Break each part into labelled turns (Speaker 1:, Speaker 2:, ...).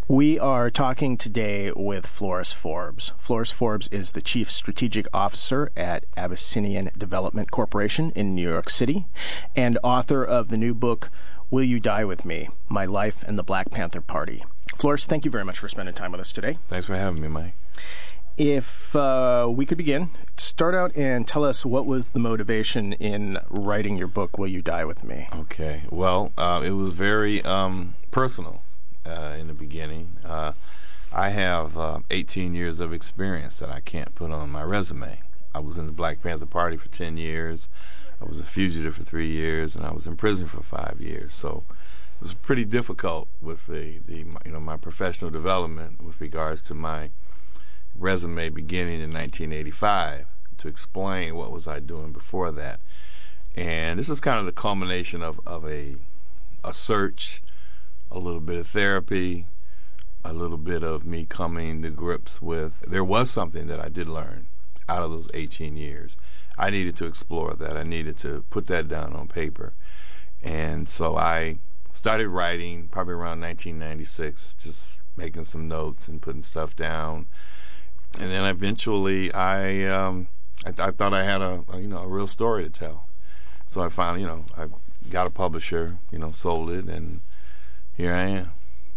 Speaker 1: We are talking today with Floris Forbes. Floris Forbes is the Chief Strategic Officer at Abyssinian Development Corporation in New York City and author of the new book, Will You Die With Me? My Life and the Black Panther Party. Floris, thank you very much for spending time with us today.
Speaker 2: Thanks for having me, Mike.
Speaker 1: If we could begin, start out and tell us what was the motivation in writing your book, Will You Die With Me?
Speaker 2: Okay. Well, it was very personal in the beginning. I have 18 years of experience that I can't put on my resume. I was in the Black Panther Party for 10 years. I was a fugitive for 3 years, and I was in prison for 5 years. So it was pretty difficult with my professional development with regards to my resume beginning in 1985 to explain what was I doing before that. And this is kind of the culmination of a search, a little bit of therapy, a little bit of me coming to grips with there was something that I did learn out of those 18 years. I needed to explore that. I needed to put that down on paper. And so I started writing probably around 1996, just making some notes and putting stuff down. And then eventually I thought I had a real story to tell. So I finally, I got a publisher, sold it, and here I am.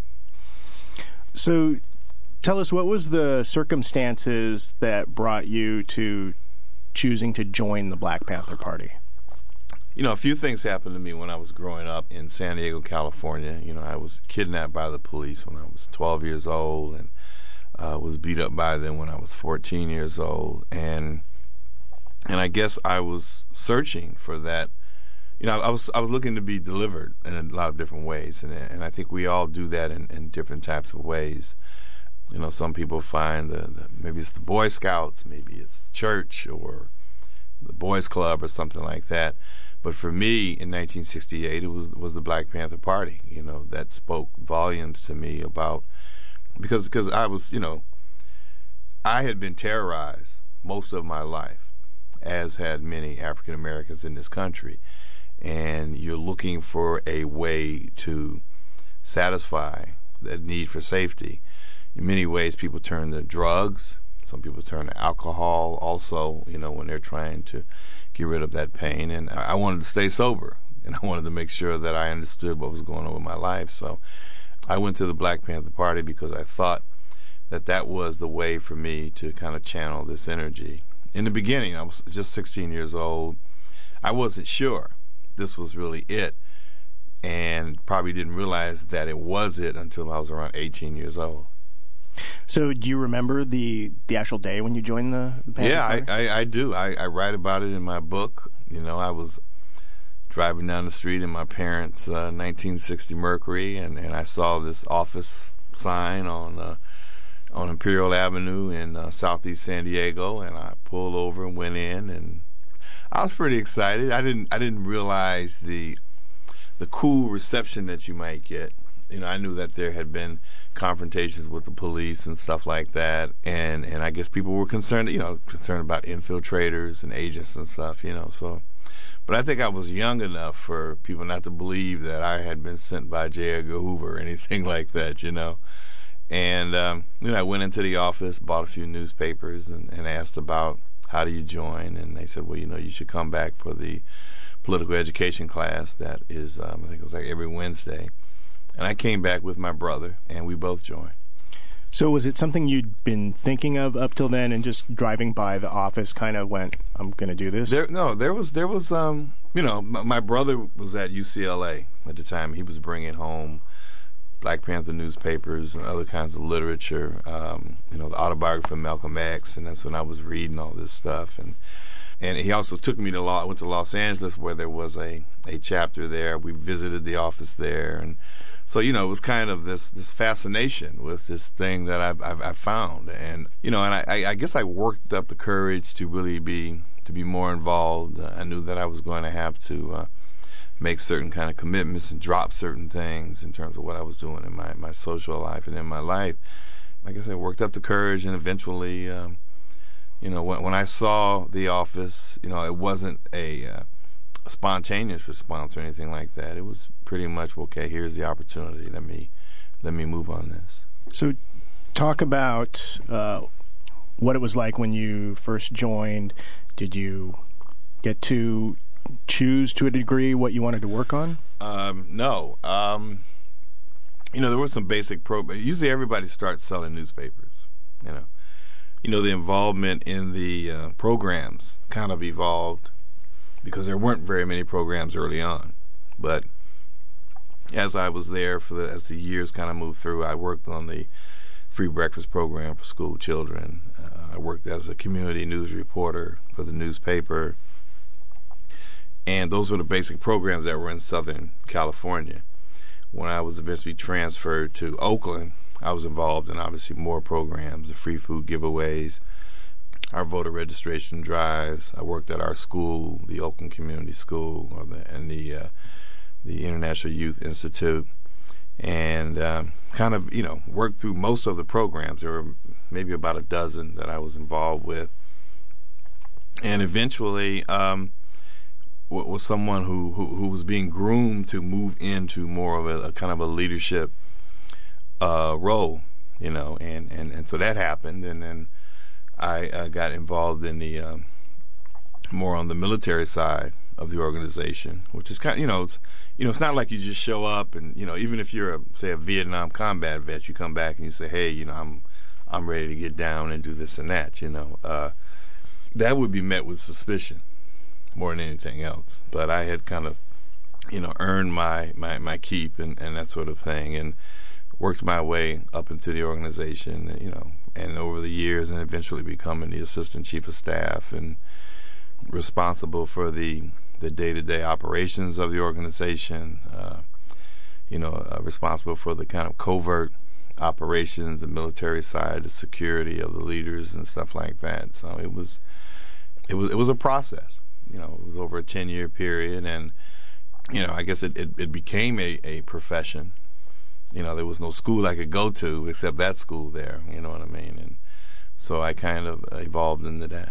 Speaker 1: So tell us, what was the circumstances that brought you to choosing to join the Black Panther Party?
Speaker 2: A few things happened to me when I was growing up in San Diego, California. I was kidnapped by the police when I was 12 years old, and was beat up by them when I was 14 years old, and I guess I was searching for that. I was looking to be delivered in a lot of different ways, and I think we all do that in different types of ways. Some people find maybe it's the Boy Scouts, maybe it's church or the Boys Club or something like that. But for me, in 1968, it was the Black Panther Party. That spoke volumes to me about. Because I was, I had been terrorized most of my life, as had many African Americans in this country. And you're looking for a way to satisfy that need for safety. In many ways, people turn to drugs. Some people turn to alcohol also, when they're trying to get rid of that pain. And I wanted to stay sober, and I wanted to make sure that I understood what was going on with my life. So I went to the Black Panther Party because I thought that was the way for me to kind of channel this energy. In the beginning, I was just 16 years old. I wasn't sure this was really it, and probably didn't realize that it was it until I was around 18 years old.
Speaker 1: So do you remember the actual day when you joined the Panther Party?
Speaker 2: Yeah, I do. I write about it in my book. I was driving down the street in my parents' 1960 Mercury, and I saw this office sign on Imperial Avenue in southeast San Diego, and I pulled over and went in, and I was pretty excited. I didn't realize the cool reception that you might get. I knew that there had been confrontations with the police and stuff like that, and I guess people were concerned about infiltrators and agents and stuff, so. But I think I was young enough for people not to believe that I had been sent by J. Edgar Hoover or anything like that, And, I went into the office, bought a few newspapers, and asked about how do you join. And they said, well, you should come back for the political education class that is, I think it was like every Wednesday. And I came back with my brother, and we both joined.
Speaker 1: So was it something you'd been thinking of up till then, and just driving by the office kind of went, I'm going to do this?
Speaker 2: There was my brother was at UCLA at the time. He was bringing home Black Panther newspapers and other kinds of literature, the autobiography of Malcolm X, and that's when I was reading all this stuff. And he also took me to went to Los Angeles, where there was a chapter there. We visited the office there, and so it was kind of this fascination with this thing that I found, and I guess I worked up the courage to really be more involved. I knew that I was going to have to make certain kind of commitments and drop certain things in terms of what I was doing in my social life and in my life. I guess I worked up the courage, and eventually, when I saw the office, it wasn't a spontaneous response or anything like that. It was pretty much, okay, here's the opportunity. Let me let me move on this.
Speaker 1: So talk about what it was like when you first joined. Did you get to choose to a degree what you wanted to work on?
Speaker 2: No. There were some basic programs. Usually everybody starts selling newspapers, the involvement in the programs kind of evolved because there weren't very many programs early on. But as I was there as the years kind of moved through, I worked on the free breakfast program for school children. I worked as a community news reporter for the newspaper. And those were the basic programs that were in Southern California. When I was eventually transferred to Oakland, I was involved in obviously more programs, the free food giveaways, our voter registration drives. I worked at our school, the Oakland Community School, and the International Youth Institute, and kind of, worked through most of the programs. There were maybe about a dozen that I was involved with. And eventually was someone who was being groomed to move into more of a kind of a leadership role, and so that happened, and then I got involved in the more on the military side of the organization, which is kind of, it's not like you just show up and, even if you're say a Vietnam combat vet, you come back and you say, hey, I'm ready to get down and do this and that, that would be met with suspicion more than anything else. But I had kind of, earned my keep and that sort of thing, and worked my way up into the organization, and over the years, and eventually becoming the assistant chief of staff and responsible for the day-to-day operations of the organization, responsible for the kind of covert operations, the military side, the security of the leaders and stuff like that. So it was a process. It was over a 10-year period, and I guess it became a profession. There was no school I could go to except that school there, you know what I mean? And so I kind of evolved into that.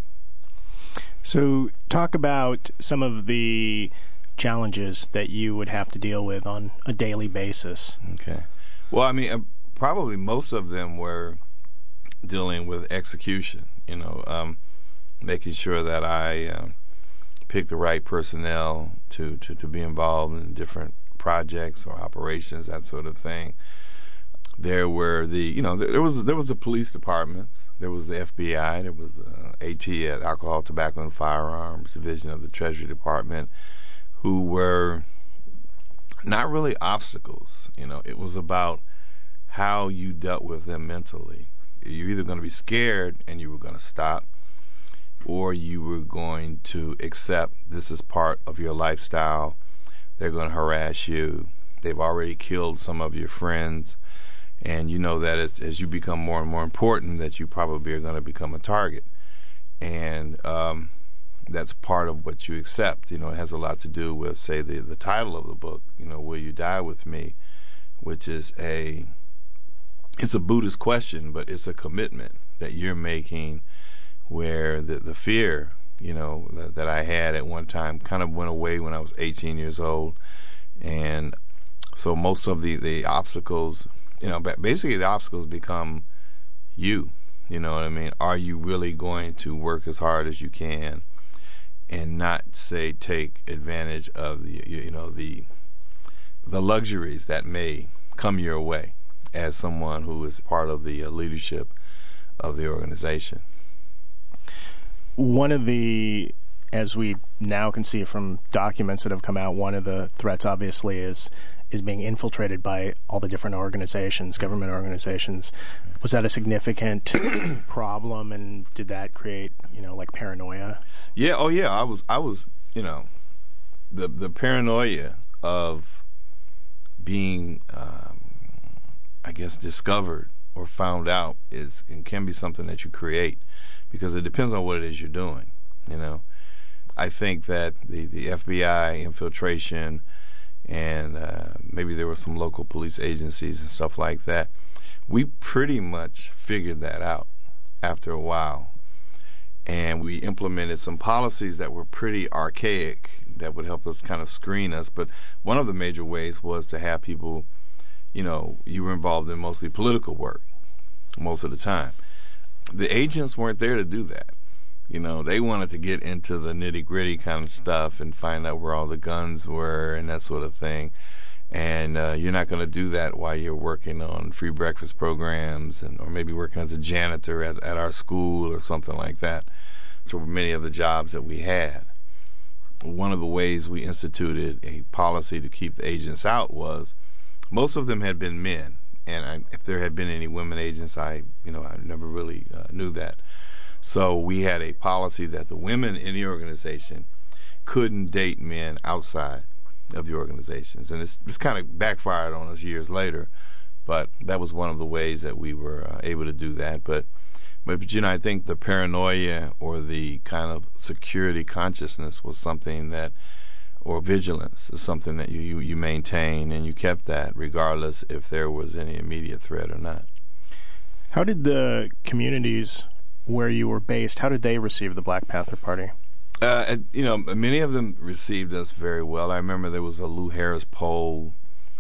Speaker 1: So talk about some of the challenges that you would have to deal with on a daily basis.
Speaker 2: Okay. Well, probably most of them were dealing with execution, making sure that I picked the right personnel to be involved in different projects or operations, that sort of thing. There were there was the police departments, there was the FBI, there was the AT, Alcohol, Tobacco, and Firearms Division of the Treasury Department, who were not really obstacles. It was about how you dealt with them mentally. You're either going to be scared and you were going to stop, or you were going to accept this is part of your lifestyle. They're going to harass you. They've already killed some of your friends. And you know that as you become more and more important, that you probably are going to become a target. And that's part of what you accept. It has a lot to do with, say, the title of the book, Will You Die With Me, which is it's a Buddhist question, but it's a commitment that you're making where the fear, that I had at one time kind of went away when I was 18 years old. And so most of the obstacles, basically the obstacles become you. You know what I mean? Are you really going to work as hard as you can and not, say, take advantage of the luxuries that may come your way as someone who is part of the leadership of the organization?
Speaker 1: One of the, as we now can see from documents that have come out, one of the threats obviously is being infiltrated by all the different organizations, government organizations. Was that a significant problem, and did that create, like paranoia?
Speaker 2: Yeah, oh yeah, I was, the paranoia of being, discovered or found out can be something that you create, because it depends on what it is you're doing. I think that the FBI infiltration and maybe there were some local police agencies and stuff like that, we pretty much figured that out after a while. And we implemented some policies that were pretty archaic that would help us kind of screen us. But one of the major ways was to have people, you were involved in mostly political work most of the time. The agents weren't there to do that. They wanted to get into the nitty-gritty kind of stuff and find out where all the guns were and that sort of thing. And you're not going to do that while you're working on free breakfast programs or maybe working as a janitor at our school or something like that, which were many of the jobs that we had. One of the ways we instituted a policy to keep the agents out was most of them had been men. And if there had been any women agents, I never really knew that. So we had a policy that the women in the organization couldn't date men outside of the organizations. And it's kind of backfired on us years later, but that was one of the ways that we were able to do that. But I think the paranoia or the kind of security consciousness was something that, or vigilance, is something that you maintain, and you kept that regardless if there was any immediate threat or not.
Speaker 1: How did the communities where you were based, how did they receive the Black Panther Party?
Speaker 2: Many of them received us very well. I remember there was a Lou Harris poll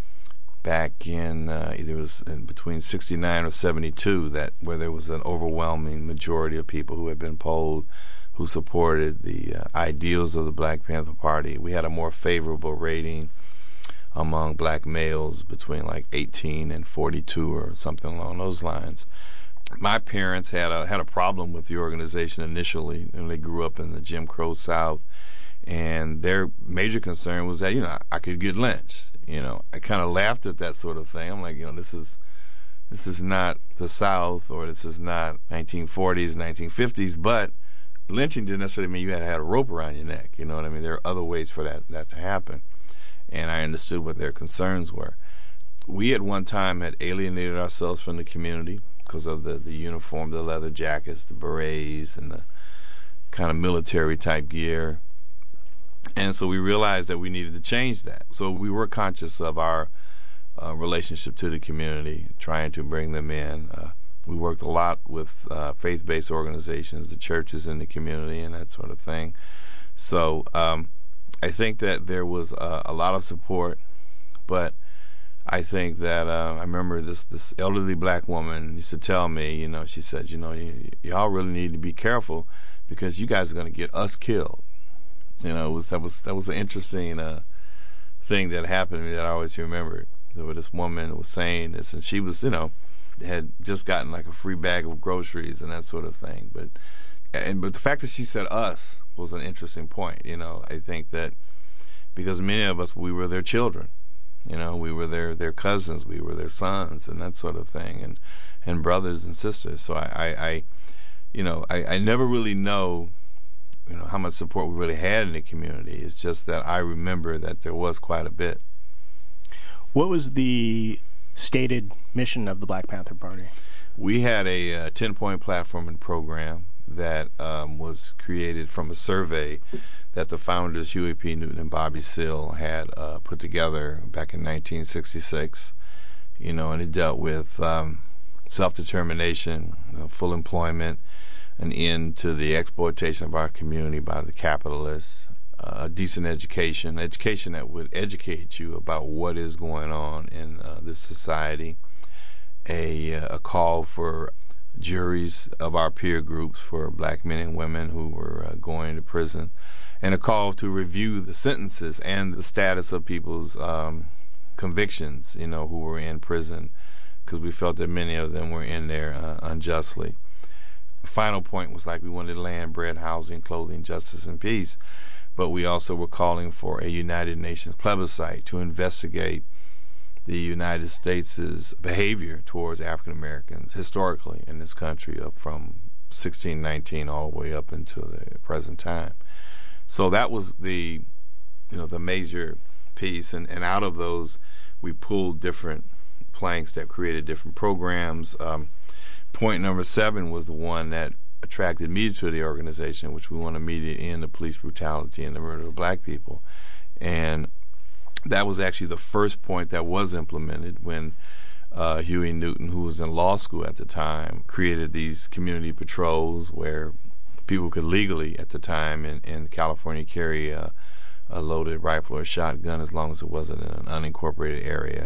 Speaker 2: back in either it was in between 69 or 72 where there was an overwhelming majority of people who had been polled who supported the ideals of the Black Panther Party. We had a more favorable rating among black males between like 18 and 42 or something along those lines. My parents had a problem with the organization initially, and they grew up in the Jim Crow South, and their major concern was that I could get lynched. I kind of laughed at that sort of thing. I'm like, this is not the South, or this is not 1940s, 1950s, but lynching didn't necessarily mean you had to have a rope around your neck. You know what I mean? There are other ways for that to happen, and I understood what their concerns were. We at one time had alienated ourselves from the community because of the uniform, the leather jackets, the berets, and the kind of military type gear. And so we realized that we needed to change that. So we were conscious of our relationship to the community, trying to bring them in. We worked a lot with faith-based organizations, the churches in the community, and that sort of thing. So I think that there was a lot of support, but I think that I remember this elderly black woman used to tell me, she said, y'all really need to be careful because you guys are going to get us killed. That was an interesting thing that happened to me that I always remembered. There was this woman who was saying this, and she was, had just gotten like a free bag of groceries and that sort of thing. But the fact that she said us was an interesting point. I think that because many of us, we were their children. We were their cousins, we were their sons, and that sort of thing, and brothers and sisters. So I never really know how much support we really had in the community. It's just that I remember that there was quite a bit.
Speaker 1: What was the stated mission of the Black Panther Party?
Speaker 2: We had a 10-point platform and program that was created from a survey that the founders, Huey P. Newton and Bobby Seale, had put together back in 1966. And it dealt with self-determination, full employment, an end to the exploitation of our community by the capitalists, a decent education that would educate you about what is going on in this society, a call for juries of our peer groups for black men and women who were going to prison, and a call to review the sentences and the status of people's convictions, who were in prison, because we felt that many of them were in there unjustly. The final point was we wanted land, bread, housing, clothing, justice, and peace, but we also were calling for a United Nations plebiscite to investigate the United States' behavior towards African Americans historically in this country, up from 1619 all the way up until the present time. So that was the major piece, and out of those we pulled different planks that created different programs. Point number 7 was the one that attracted me to the organization, which we want to immediately end the police brutality and the murder of black people. And that was actually the first point that was implemented when Huey Newton, who was in law school at the time, created these community patrols where people could legally, at the time in California, carry a loaded rifle or shotgun as long as it wasn't in an unincorporated area.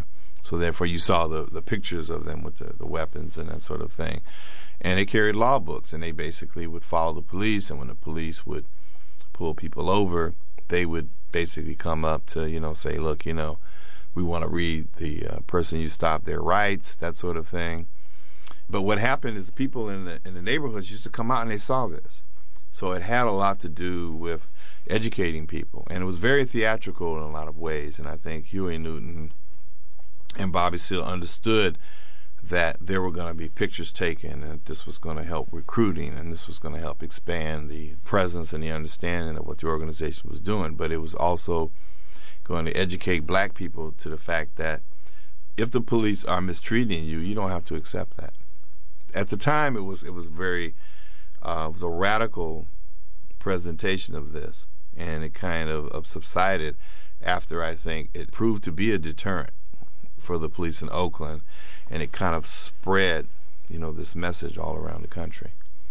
Speaker 2: So therefore you saw the pictures of them with the weapons and that sort of thing. And they carried law books, and they basically would follow the police, and when the police would pull people over, they would basically come up to, say, look, we want to read the person you stopped their rights, that sort of thing. But what happened is the people in the neighborhoods used to come out and they saw this. So it had a lot to do with educating people. And it was very theatrical in a lot of ways. And I think Huey Newton and Bobby Seale understood that there were going to be pictures taken, and this was going to help recruiting, and this was going to help expand the presence and the understanding of what the organization was doing. But it was also going to educate black people to the fact that if the police are mistreating you, you don't have to accept that. At the time, it was very it was a radical presentation of this, and it kind of subsided after, I think, it proved to be a deterrent for the police in Oakland, and it kind of spread, this message all around the country.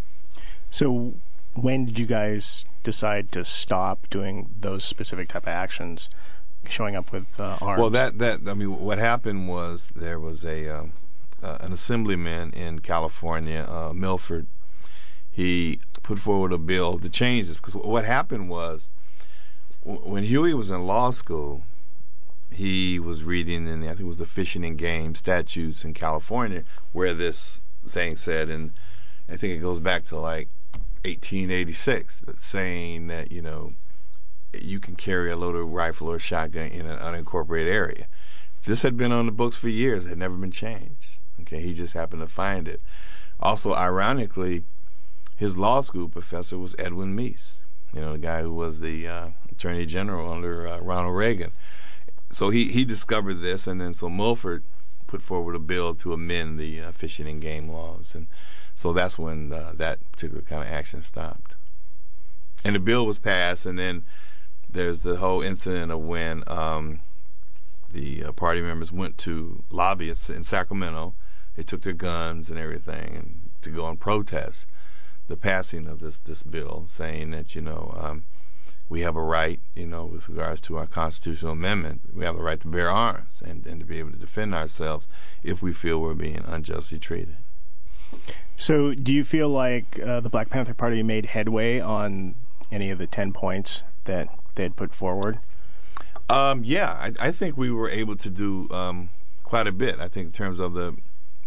Speaker 1: So when did you guys decide to stop doing those specific type of actions, showing up with arms?
Speaker 2: Well, what happened was there was an assemblyman in California, Milford. He put forward a bill to change this, because what happened was when Huey was in law school, he was reading I think it was the Fishing and Game statutes in California, where this thing said, and I think it goes back to like 1886, saying that, you can carry a loaded rifle or shotgun in an unincorporated area. This had been on the books for years. It had never been changed. Okay, he just happened to find it. Also, ironically, his law school professor was Edwin Meese, the guy who was the Attorney General under Ronald Reagan. So he discovered this, and then so Milford put forward a bill to amend the fishing and game laws, and so that's when that particular kind of action stopped. And the bill was passed, and then there's the whole incident of when the party members went to lobby in Sacramento. They took their guns and everything and to go and protest the passing of this bill, saying that, we have a right, with regards to our constitutional amendment, we have the right to bear arms and to be able to defend ourselves if we feel we're being unjustly treated.
Speaker 1: So do you feel like the Black Panther Party made headway on any of the 10 points that they had put forward?
Speaker 2: Yeah, I think we were able to do quite a bit. I think in terms of the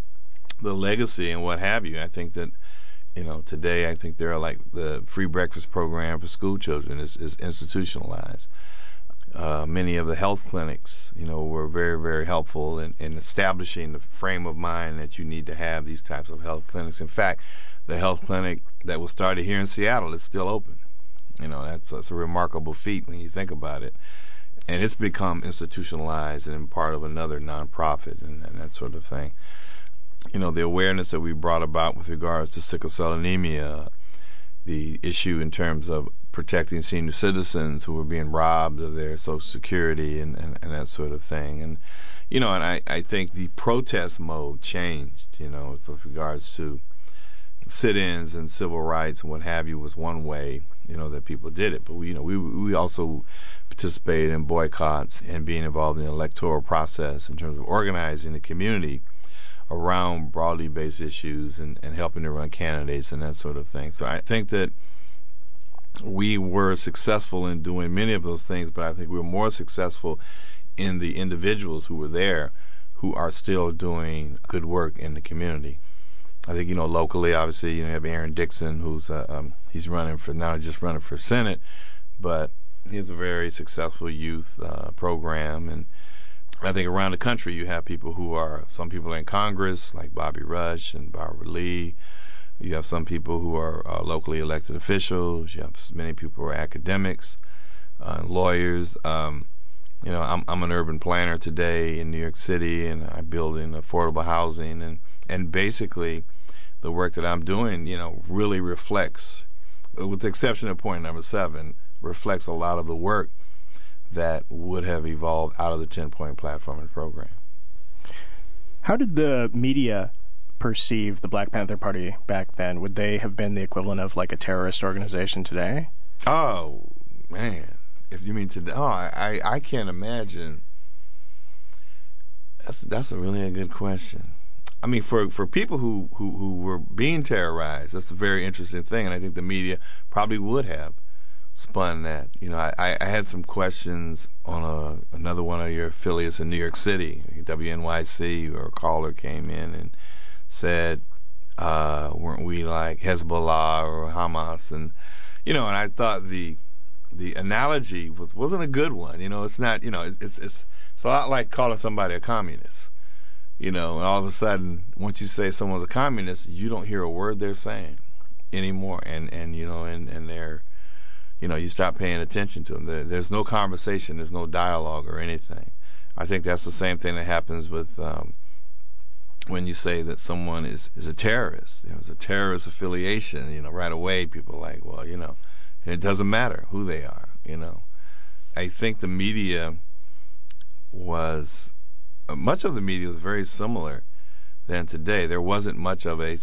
Speaker 2: legacy and what have you, I think that today I think there are like the free breakfast program for school children is institutionalized. Many of the health clinics, were very, very helpful in establishing the frame of mind that you need to have these types of health clinics. In fact, the health clinic that was started here in Seattle is still open. That's a remarkable feat when you think about it. And it's become institutionalized and part of another nonprofit and that sort of thing. The awareness that we brought about with regards to sickle cell anemia, the issue in terms of protecting senior citizens who were being robbed of their Social Security and that sort of thing. And, and I think the protest mode changed, with regards to sit-ins and civil rights and what have you was one way, that people did it. But, we also participated in boycotts and being involved in the electoral process in terms of organizing the community around broadly based issues and helping to run candidates and that sort of thing. So I think that we were successful in doing many of those things, but I think we were more successful in the individuals who were there who are still doing good work in the community. I think, locally, obviously, you have Aaron Dixon, who's he's running for, not just running for Senate, but he has a very successful youth program. And I think around the country you have people some people in Congress, like Bobby Rush and Barbara Lee. You have some people who are locally elected officials. You have many people who are academics, lawyers. I'm an urban planner today in New York City, and I build in affordable housing. And basically the work that I'm doing, really reflects, with the exception of point number 7, reflects a lot of the work that would have evolved out of the 10-point platform and program.
Speaker 1: How did the media perceive the Black Panther Party back then? Would they have been the equivalent of like a terrorist organization today?
Speaker 2: Oh, man. If you mean today, I can't imagine That's really a good question. I mean, for people who were being terrorized, that's a very interesting thing, and I think the media probably would have spun that. You know, I had some questions on another one of your affiliates in New York City, WNYC, where a caller came in and said, weren't we like Hezbollah or Hamas? And, you know, and I thought the analogy wasn't a good one. You know, it's not, you know, it's a lot like calling somebody a communist. You know, and all of a sudden, once you say someone's a communist, you don't hear a word they're saying anymore. And you know, and they're, you know, you stop paying attention to them. There's no conversation, there's no dialogue or anything. I think that's the same thing that happens with when you say that someone is a terrorist. You know, it's a terrorist affiliation. You know, right away people are like, well, you know, and it doesn't matter who they are. You know, I think the media was. Much of the media was very similar than today. There wasn't much of a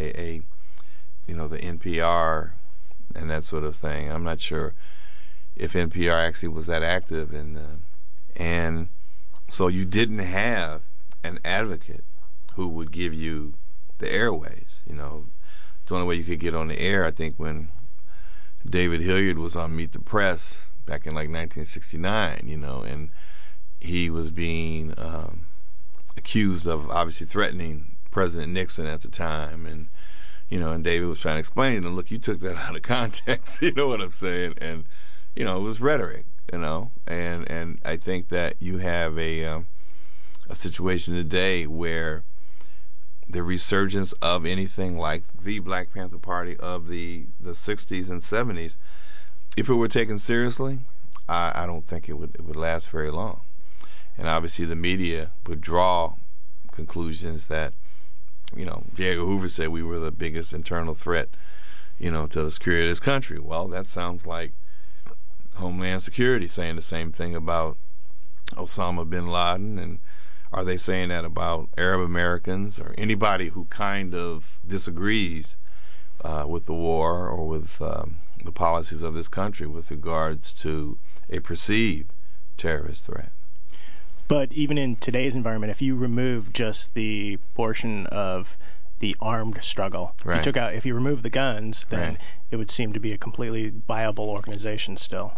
Speaker 2: you know, the NPR and that sort of thing. I'm not sure if NPR actually was that active, and so you didn't have an advocate who would give you the airways. You know, the only way you could get on the air, I think, when David Hilliard was on Meet the Press back in like 1969. You know, and he was being accused of obviously threatening President Nixon at the time, and you know, and David was trying to explain to him, look, you took that out of context, you know what I'm saying? And you know, it was rhetoric, you know, and I think that you have a situation today where the resurgence of anything like the Black Panther Party of the 60s and 70s, if it were taken seriously, I don't think it would last very long. And obviously the media would draw conclusions that, you know, J. Edgar Hoover said we were the biggest internal threat, you know, to the security of this country. Well, that sounds like Homeland Security saying the same thing about Osama bin Laden. And are they saying that about Arab Americans or anybody who kind of disagrees with the war or with the policies of this country with regards to a perceived terrorist threat?
Speaker 1: But even in today's environment, if you remove just the portion of the armed struggle,
Speaker 2: right.
Speaker 1: if you remove the guns, then
Speaker 2: right.
Speaker 1: It would seem to be a completely viable organization still.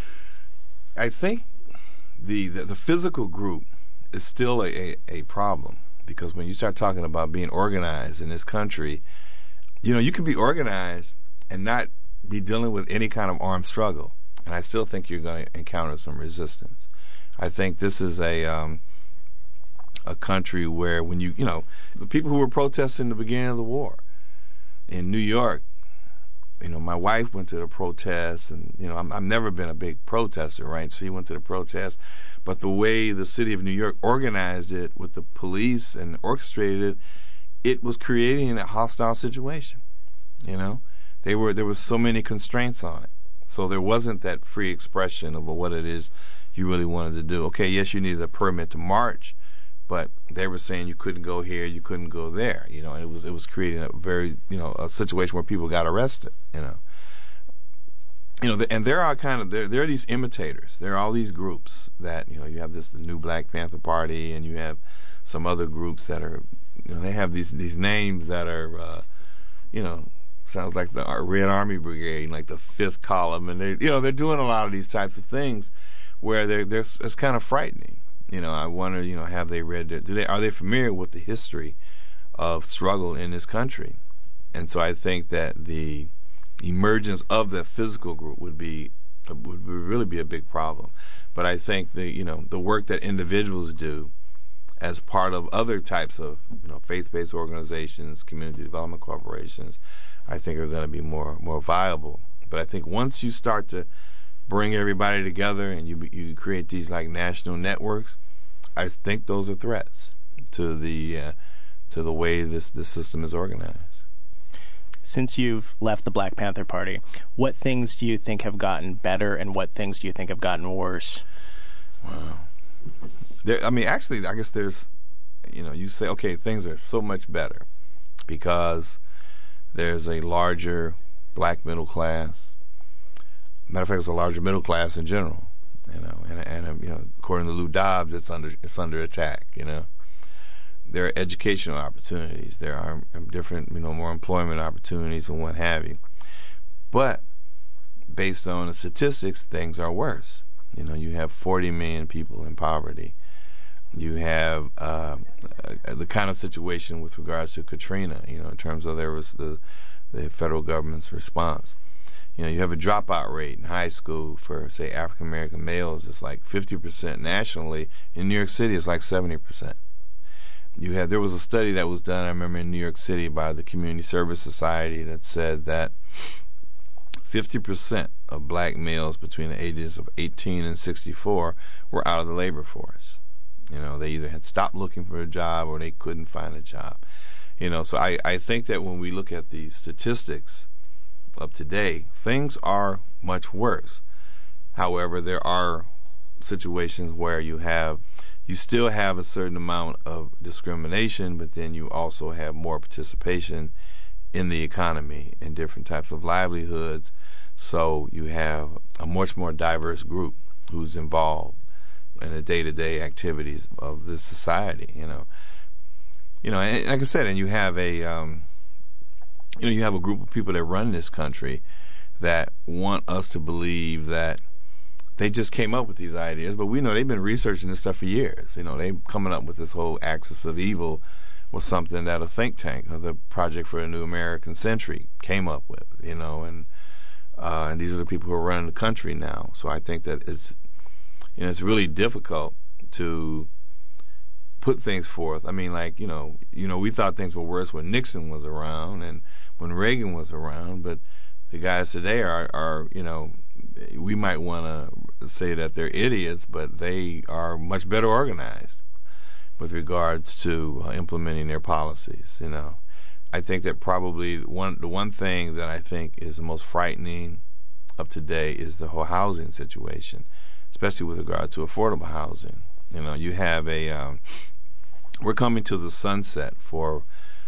Speaker 2: I think the physical group is still a problem, because when you start talking about being organized in this country, you know, you can be organized and not be dealing with any kind of armed struggle, and I still think you're going to encounter some resistance. I think this is a country where when you know, the people who were protesting the beginning of the war in New York, you know, my wife went to the protests, and, you know, I've never been a big protester, right? She went to the protest, but the way the city of New York organized it with the police and orchestrated it, it was creating a hostile situation, you know? There were so many constraints on it. So there wasn't that free expression of what it is you really wanted to do. Okay, yes, you needed a permit to march, but they were saying you couldn't go here, you couldn't go there, you know, and it was creating a very, you know, a situation where people got arrested, you know. You know, and there are there are these imitators. There are all these groups that, you know, you have the new Black Panther Party, and you have some other groups that are, you know, they have these names that are, you know, sounds like the Red Army Brigade, like the Fifth Column, and they're doing a lot of these types of things where it's kind of frightening. You know, I wonder, you know, have they read it? Are they familiar with the history of struggle in this country? And so I think that the emergence of the physical group would really be a big problem. But I think the work that individuals do as part of other types of, you know, faith-based organizations, community development corporations, I think are going to be more viable. But I think once you start to bring everybody together and you create these like national networks, I think those are threats to the way this system is organized.
Speaker 1: Since you've left the Black Panther Party, what things do you think have gotten better, and what things do you think have gotten worse?
Speaker 2: Wow. Actually, I guess there's, you know, you say, okay, things are so much better because there's a larger black middle class. Matter of fact, it's a larger middle class in general. and according to Lou Dobbs, it's under attack. There are educational opportunities. There are different, more employment opportunities and what have you. But based on the statistics, things are worse. You have 40 million people in poverty. You have the kind of situation with regards to Katrina, in terms of there was the federal government's response. You have a dropout rate in high school for, say, African American males. It's like 50% nationally. In New York City, it's like 70%. There was a study that was done, I remember, in New York City by the Community Service Society that said that 50% of black males between the ages of 18 and 64 were out of the labor force. They either had stopped looking for a job or they couldn't find a job. So I think that when we look at the statistics of today, things are much worse. However, there are situations where you still have a certain amount of discrimination, but then you also have more participation in the economy and different types of livelihoods. So you have a much more diverse group who's involved in the day-to-day activities of this society. And like I said, and you have you have a group of people that run this country that want us to believe that they just came up with these ideas, but we know they've been researching this stuff for years. They're coming up with this whole axis of evil was something that a think tank, or the Project for a New American Century, came up with. And these are the people who are running the country now. So I think that it's really difficult to put things forth. I mean, like, we thought things were worse when Nixon was around and when Reagan was around, but the guys today are we might want to say that they're idiots, but they are much better organized with regards to implementing their policies. I think that probably the one thing that I think is the most frightening of today is the whole housing situation, especially with regard to affordable housing. You have we're coming to the sunset for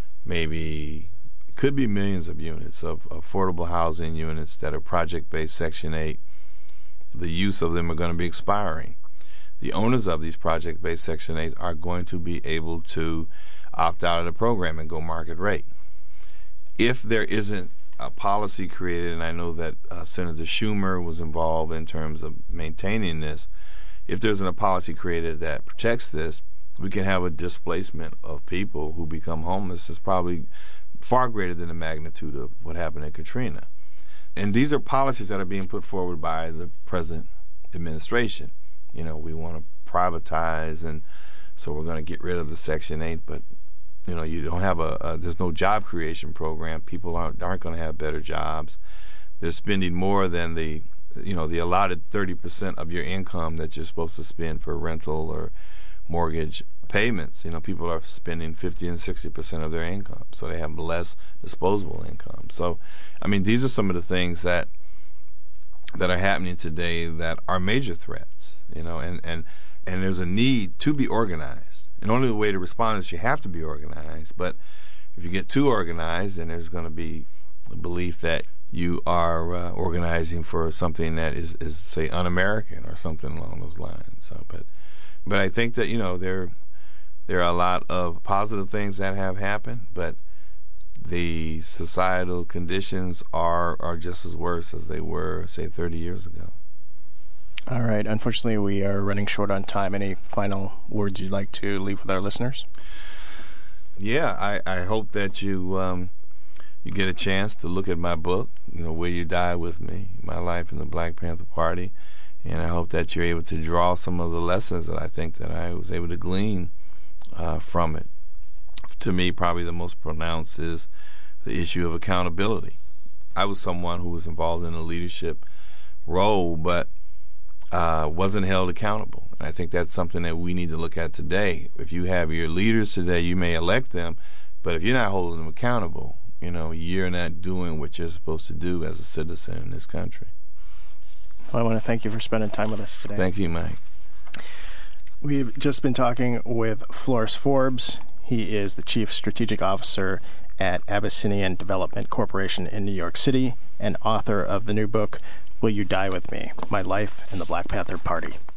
Speaker 2: could be millions of units of affordable housing units that are project-based Section 8. The use of them are going to be expiring. The owners of these project-based Section 8s are going to be able to opt out of the program and go market rate. If there isn't a policy created, and I know that Senator Schumer was involved in terms of maintaining this, if there isn't a policy created that protects this, we can have a displacement of people who become homeless that's probably far greater than the magnitude of what happened in Katrina. And these are policies that are being put forward by the present administration. We want to privatize, and so we're going to get rid of the Section 8, but you don't have there's no job creation program. People aren't going to have better jobs. They're spending more than the allotted 30% of your income that you're supposed to spend for rental or mortgage payments. People are spending 50 and 60% of their income, so they have less disposable income. So, these are some of the things that are happening today that are major threats. And there's a need to be organized. And only the way to respond is you have to be organized. But if you get too organized, then there's going to be a belief that you are organizing for something that is say un-American or something along those lines. So, but I think that there are a lot of positive things that have happened, but the societal conditions are just as worse as they were, say, 30 years ago.
Speaker 1: All right. Unfortunately, we are running short on time. Any final words you'd like to leave with our listeners?
Speaker 2: Yeah, I hope that you get a chance to look at my book, Will You Die With Me? My Life in the Black Panther Party. And I hope that you're able to draw some of the lessons that I think that I was able to glean from it. To me, probably the most pronounced is the issue of accountability. I was someone who was involved in a leadership role, but wasn't held accountable. And I think that's something that we need to look at today. If you have your leaders today, you may elect them, but if you're not holding them accountable, you're not doing what you're supposed to do as a citizen in this country.
Speaker 1: Well, I want to thank you for spending time with us today.
Speaker 2: Thank you, Mike.
Speaker 1: We've just been talking with Floris Forbes. He is the Chief Strategic Officer at Abyssinian Development Corporation in New York City and author of the new book, Will You Die With Me? My Life in the Black Panther Party.